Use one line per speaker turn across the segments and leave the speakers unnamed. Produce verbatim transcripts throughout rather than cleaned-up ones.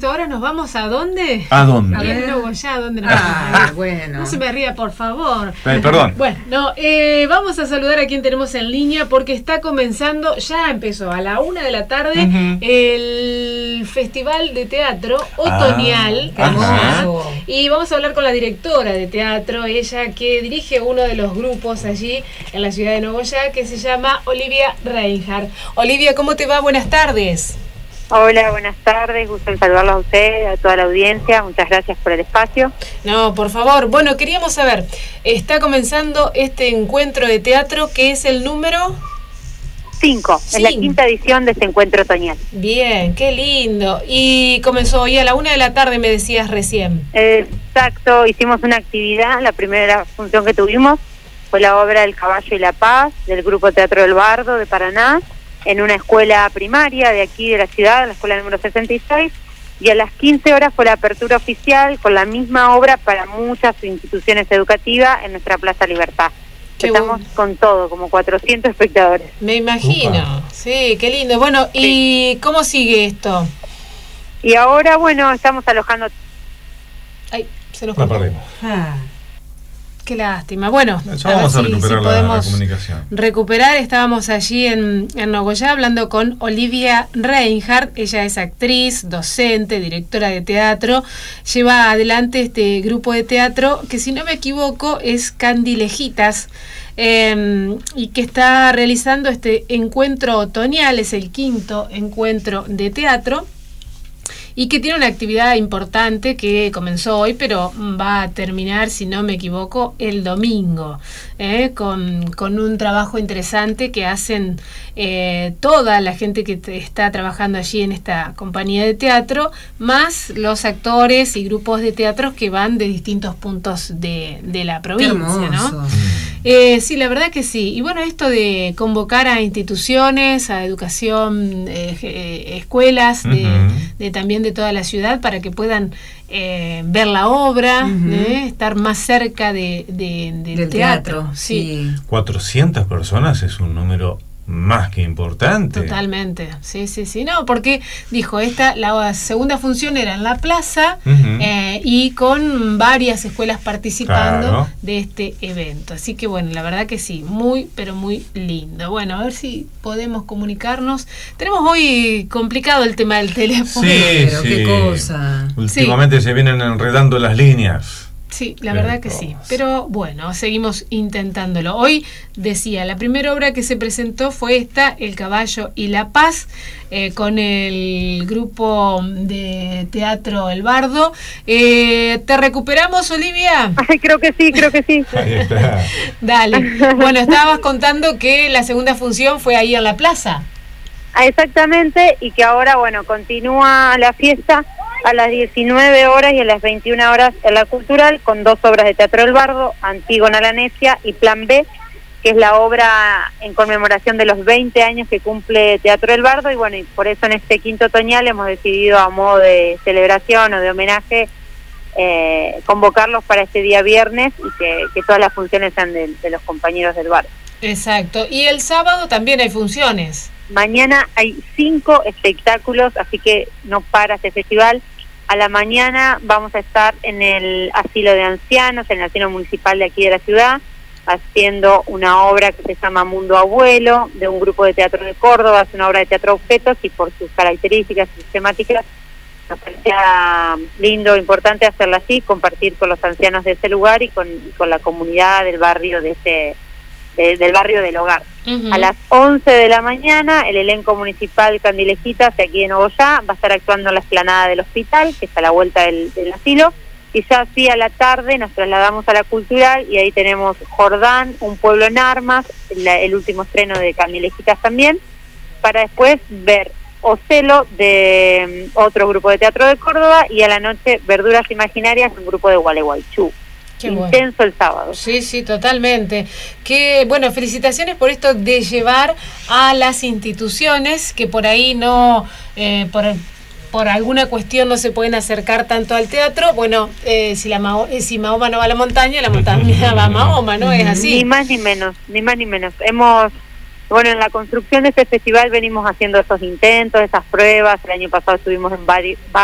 ahora nos vamos a dónde?
¿A dónde?
A ver, no, ya, ¿a dónde nos
Ah,
vamos?
bueno.
No se me ría, por favor.
Eh, perdón.
Bueno, no, eh, vamos a saludar a quien tenemos en línea porque está comenzando, ya empezó a la una de la tarde, uh-huh. el Festival de Teatro Otoñal.
Ah,
hermoso. Y vamos a hablar con la directora de teatro, ella que dirige uno de los grupos allí en la ciudad de Nogoyá, que se llama Olivia Reinhardt. Olivia, ¿cómo te va? Buenas tardes.
Hola, buenas tardes, gusto en saludarlos a ustedes, a toda la audiencia, muchas gracias por el espacio.
No, por favor, bueno, queríamos saber, está comenzando este encuentro de teatro que es el número...
Cinco, es la quinta edición de este encuentro otoñal.
Bien, qué lindo, y comenzó hoy a la una de la tarde, me decías recién.
Exacto, hicimos una actividad, la primera función que tuvimos fue la obra El Caballo y la Paz, del Grupo Teatro del Bardo de Paraná, en una escuela primaria de aquí de la ciudad, la escuela número sesenta y seis, y a las quince horas fue la apertura oficial con la misma obra para muchas instituciones educativas en nuestra Plaza Libertad. Qué Estamos bueno. con todo, como cuatrocientos espectadores.
Me imagino, Upa. sí, qué lindo. Bueno, ¿y sí. cómo sigue esto?
Y ahora, bueno, estamos alojando...
Ay, se nos
la perdimos.
Ah. Qué lástima. Bueno,
ya vamos a, a recuperar si, si
podemos
la, la comunicación.
Recuperar, estábamos allí en, en Nogoyá hablando con Olivia Reinhardt. Ella es actriz, docente, directora de teatro. Lleva adelante este grupo de teatro que, si no me equivoco, es Candilejitas. Eh, y que está realizando este encuentro otoñal, es el quinto encuentro de teatro. Y que tiene una actividad importante que comenzó hoy, pero va a terminar, si no me equivoco, el domingo, ¿eh? con, con un trabajo interesante que hacen eh, toda la gente que te está trabajando allí en esta compañía de teatro, más los actores y grupos de teatros que van de distintos puntos de, de la provincia, ¿no? Eh, sí, la verdad que sí. Y bueno, esto de convocar a instituciones, a educación, eh, eh, escuelas, de, uh-huh. de también de toda la ciudad para que puedan eh, ver la obra, uh-huh. eh, estar más cerca de, de, de del teatro. teatro sí.
sí. cuatrocientas personas es un número más que importante.
Totalmente, sí, sí, sí. No, porque dijo, esta la segunda función era en la plaza uh-huh. eh, y con varias escuelas participando claro. de este evento. Así que bueno, la verdad que sí, muy, pero muy lindo. Bueno, a ver si podemos comunicarnos. Tenemos hoy complicado el tema del teléfono.
Sí,
pero
sí.
qué cosa.
Últimamente sí. se vienen enredando las líneas.
Sí, la verdad que sí. Pero bueno, seguimos intentándolo. Hoy decía, la primera obra que se presentó fue esta, El Caballo y la Paz, eh, con el grupo de teatro El Bardo. Eh, ¿Te recuperamos, Olivia?
Ay, creo que sí, creo que sí.
Ahí está.
Dale. Bueno, estabas contando que la segunda función fue ahí en la plaza.
Ah, exactamente, y que ahora, bueno, continúa la fiesta a las diecinueve horas y a las veintiuna horas en la Cultural, con dos obras de Teatro del Bardo, Antígona la Necia y Plan B, que es la obra en conmemoración de los veinte años que cumple Teatro del Bardo, y bueno, y por eso en este quinto otoñal hemos decidido, a modo de celebración o de homenaje, eh, convocarlos para este día viernes y que, que todas las funciones sean de, de los compañeros del bardo.
Exacto, y el sábado también hay funciones.
Mañana hay cinco espectáculos, así que no para este festival. A la mañana vamos a estar en el asilo de ancianos, en el asilo municipal de aquí de la ciudad, haciendo una obra que se llama Mundo Abuelo, de un grupo de teatro de Córdoba. Es una obra de teatro objetos y por sus características y sus temáticas nos parecía lindo, importante hacerla así, compartir con los ancianos de ese lugar y con, y con la comunidad del barrio de ese de, del barrio del Hogar. Uh-huh. A las once de la mañana, el elenco municipal Candilejitas, de aquí en Nogoyá, va a estar actuando en la explanada del hospital, que está a la vuelta del, del asilo, y ya así a la tarde nos trasladamos a la Cultural, y ahí tenemos Jordán, Un Pueblo en Armas, la, el último estreno de Candilejitas también, para después ver Ocelo, de um, otro grupo de teatro de Córdoba, y a la noche Verduras Imaginarias, un grupo de Gualeguaychú. Qué intenso bueno. El sábado.
Sí, sí, totalmente. Que bueno, felicitaciones por esto de llevar a las instituciones que por ahí no, eh, por, por alguna cuestión no se pueden acercar tanto al teatro. Bueno, eh, si la Mao, eh, si Mahoma no va a la montaña, la montaña va a Mahoma, ¿no? Es así.
Ni más ni menos, ni más ni menos. Hemos, bueno, en la construcción de este festival venimos haciendo esos intentos, esas pruebas. El año pasado estuvimos en vari, bar,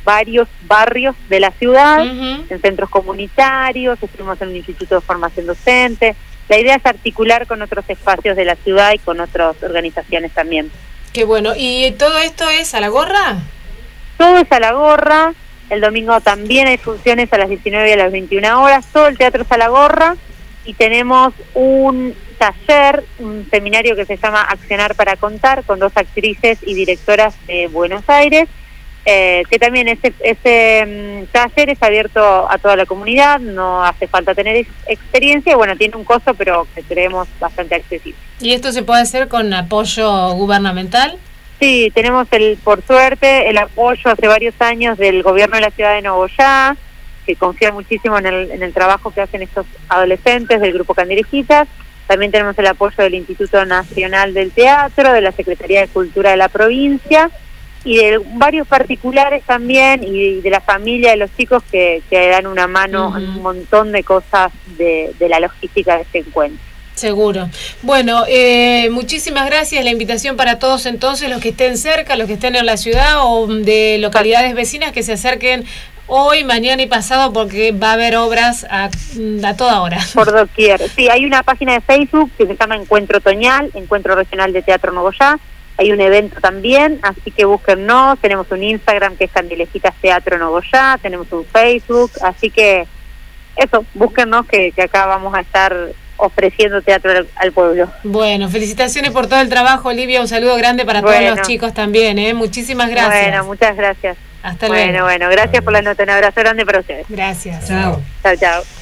varios barrios de la ciudad,
Uh-huh.
en centros comunitarios, estuvimos en un instituto de formación docente. La idea es articular con otros espacios de la ciudad y con otras organizaciones también.
Qué bueno. ¿Y todo esto es a la gorra?
Todo es a la gorra. El domingo también hay funciones a las diecinueve y a las veintiuna horas. Todo el teatro es a la gorra. Y tenemos un taller, un seminario que se llama Accionar para Contar, con dos actrices y directoras de Buenos Aires, eh, que también ese, ese um, taller es abierto a toda la comunidad, no hace falta tener ex experiencia, bueno, tiene un costo, pero que creemos bastante accesible.
¿Y esto se puede hacer con apoyo gubernamental?
Sí, tenemos, el por suerte, el apoyo hace varios años del gobierno de la ciudad de Nogoyá, que confía muchísimo en el, en el trabajo que hacen estos adolescentes del Grupo Candilejitas. También tenemos el apoyo del Instituto Nacional del Teatro, de la Secretaría de Cultura de la provincia, y de varios particulares también, y de la familia de los chicos que, que dan una mano
Uh-huh.
en un montón de cosas de, de la logística de este encuentro.
Seguro. Bueno, eh, muchísimas gracias. La invitación para todos entonces, los que estén cerca, los que estén en la ciudad o de localidades vecinas, que se acerquen hoy, mañana y pasado, porque va a haber obras a, a toda hora.
Por doquier. Sí, hay una página de Facebook que se llama Encuentro Otoñal, Encuentro Regional de Teatro Nogoyá. Hay un evento también, así que búsquennos. Tenemos un Instagram que es Candilejitas Teatro Nogoyá, tenemos un Facebook, así que eso, búsquennos que, que acá vamos a estar ofreciendo teatro al, al pueblo.
Bueno, felicitaciones por todo el trabajo, Olivia. Un saludo grande para
bueno.
todos los chicos también, ¿eh? Muchísimas gracias.
Bueno, muchas gracias.
Hasta
bueno,
luego.
Bueno, gracias por la nota. Un abrazo grande para ustedes.
Gracias.
Chao.
Chao, chao.